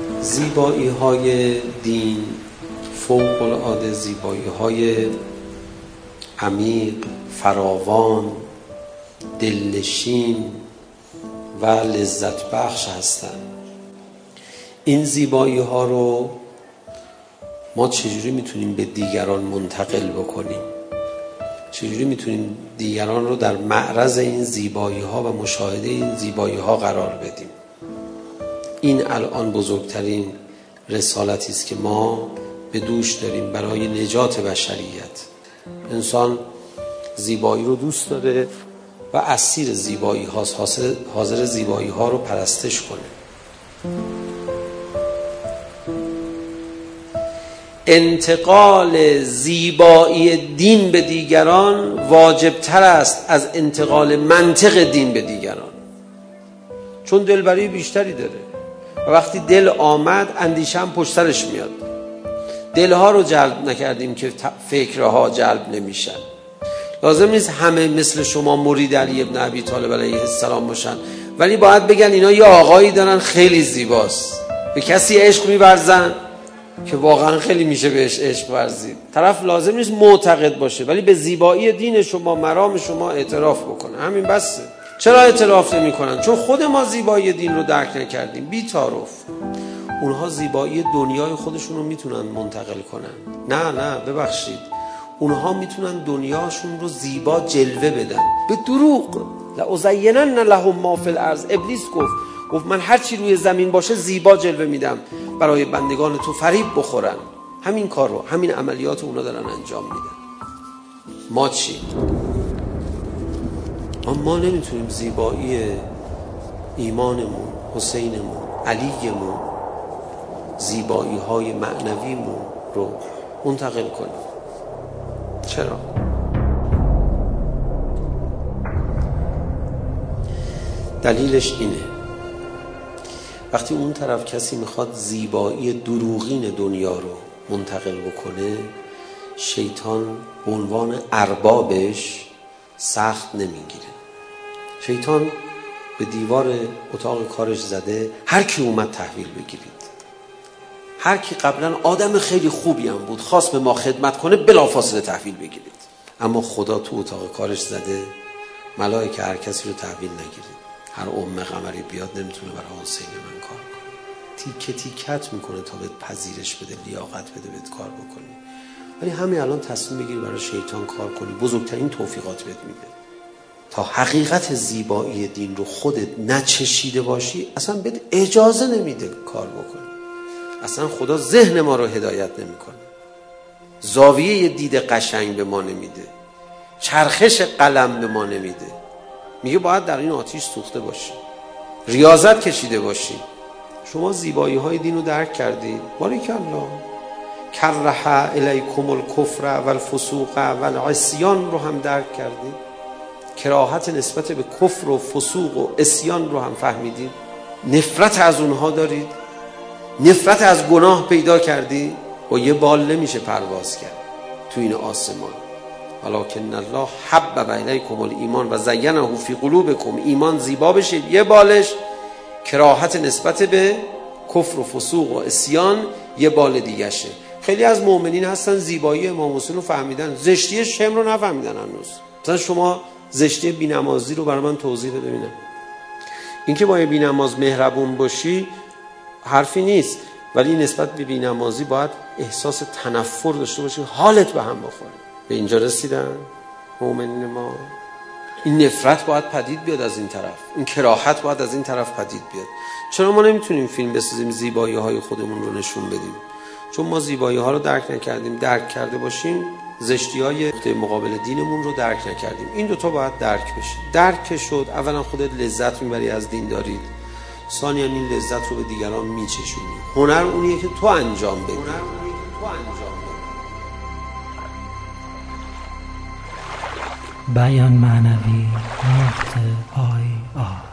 زیبایی های دین فوق العاده زیبایی های عمیق، فراوان، دلنشین و لذت بخش هستند. این زیبایی ها رو ما چجوری میتونیم به دیگران منتقل بکنیم؟ چجوری میتونیم دیگران رو در معرض این زیبایی ها و مشاهده این زیبایی ها قرار بدیم؟ این الان بزرگترین رسالتی است که ما به دوش داریم برای نجات بشریت. انسان زیبایی رو دوست داره و اسیر زیبایی هاست، حاضر زیبایی ها رو پرستش کنه. انتقال زیبایی دین به دیگران واجبتر است از انتقال منطق دین به دیگران، چون دلبری بیشتری داره و وقتی دل آمد اندیشه هم پشت سرش میاد. دلها رو جلب نکردیم که فکرها جلب نمیشن. لازم نیست همه مثل شما مرید علی ابن ابی طالب علیه السلام باشن، ولی باید بگن اینا یه آقایی دارن خیلی زیباست. به کسی عشق می‌ورزن که واقعا خیلی میشه بهش عشق ورزید. طرف لازم نیست معتقد باشه، ولی به زیبایی دین شما، مرام شما اعتراف بکنه. همین بسه. چرا اعتراف نمی‌کنن؟ چون خود ما زیبایی دین رو درک نکردیم. بی تعارف. اونها زیبایی دنیای خودشون رو میتونن منتقل کنن. نه ببخشید، اونها میتونن دنیاشون رو زیبا جلوه بدن به دروغ. لأزینن لهم ما فی الارض. ابلیس گفت من هر چی روی زمین باشه زیبا جلوه میدم برای بندگان تو فریب بخورن. همین کار رو، همین عملیات اونا دارن انجام میدن. ما چی؟ ما نمیتونیم زیبایی ایمانمون، حسینمون، علیمون، زیبایی های معنویمون رو منتقل کنیم. چرا؟ دلیلش اینه، وقتی اون طرف کسی میخواد زیبایی دروغین دنیا رو منتقل بکنه، شیطان به عنوان اربابش سخت نمیگیره. شیطان به دیوار اتاق کارش زده، هر کی اومد تحویل بگیرید. هر کی قبلا آدم خیلی خوبی هم بود خواست به ما خدمت کنه، بلافاصله تحویل بگیرید. اما خدا تو اتاق کارش زده، ملائکه هر کسی رو تحویل نگیرید. هر قمری بیاد نمیتونه برای حسین من کار کنه. تیکه تیکت میکنه تا بهت پذیرش بده، لیاقت بده بهت کار بکنی. ولی همین الان تصمیم بگیری برای شیطان کار کنی، بزرگترین توفیقات بهت میده. تا حقیقت زیبایی دین رو خودت نچشیده باشی، اصلا بهت اجازه نمیده کار بکنی. اصلا خدا ذهن ما رو هدایت نمیکنه، زاویه دید قشنگ به ما نمیده، چرخش قلم به ما نمیده. میگه باید در این آتیش سوخته باشی، ریاضت کشیده باشی. شما زیبایی های دین رو درک کردید، باریکالله. کره الیکم الکفر والفسوق والعصیان رو هم درک کردید، کراهت نسبت به کفر و فسوق و عصیان رو هم فهمیدید، نفرت از اونها دارید، نفرت از گناه پیدا کردی. با یه بال نمیشه پرواز کرد تو این آسمان. ولکن الله حبب الیکم الایمان و زینه فی قلوبکم. ایمان زیبا بشه، یه بالش کراهت نسبت به کفر و فسوق و عصیان یه بال دیگه شه. خیلی از مؤمنین هستن زیبایی امام حسین رو فهمیدن، زشتی شم رو نفهمیدن هنوز. مثلا شما زشتی بی‌نمازی رو برای من توضیح بده ببینم. اینکه با بی‌نماز مهربون باشی حرفی نیست، ولی نسبت به بی‌نمازی باید احساس تنفر داشته باشی، حالت به هم بخوره. به اینجا رسیدن مؤمنین ما. این نفرت باید پدید بیاد از این طرف، این کراهت باید از این طرف پدید بیاد. چرا ما نمیتونیم فیلم بسازیم زیبایی های خودمون رو نشون بدیم؟ چون ما زیبایی ها رو درک نکردیم. درک کرده باشیم زشتی های مقابل دینمون رو درک نکردیم. این دوتا باید درک بشه. درک شد، اولا خودت لذت میبری از دین دارید، ثانیاً این لذت رو به دیگران میچشونی. هنر اونیه که تو انجام بدی. بیان معنوی نقطه آی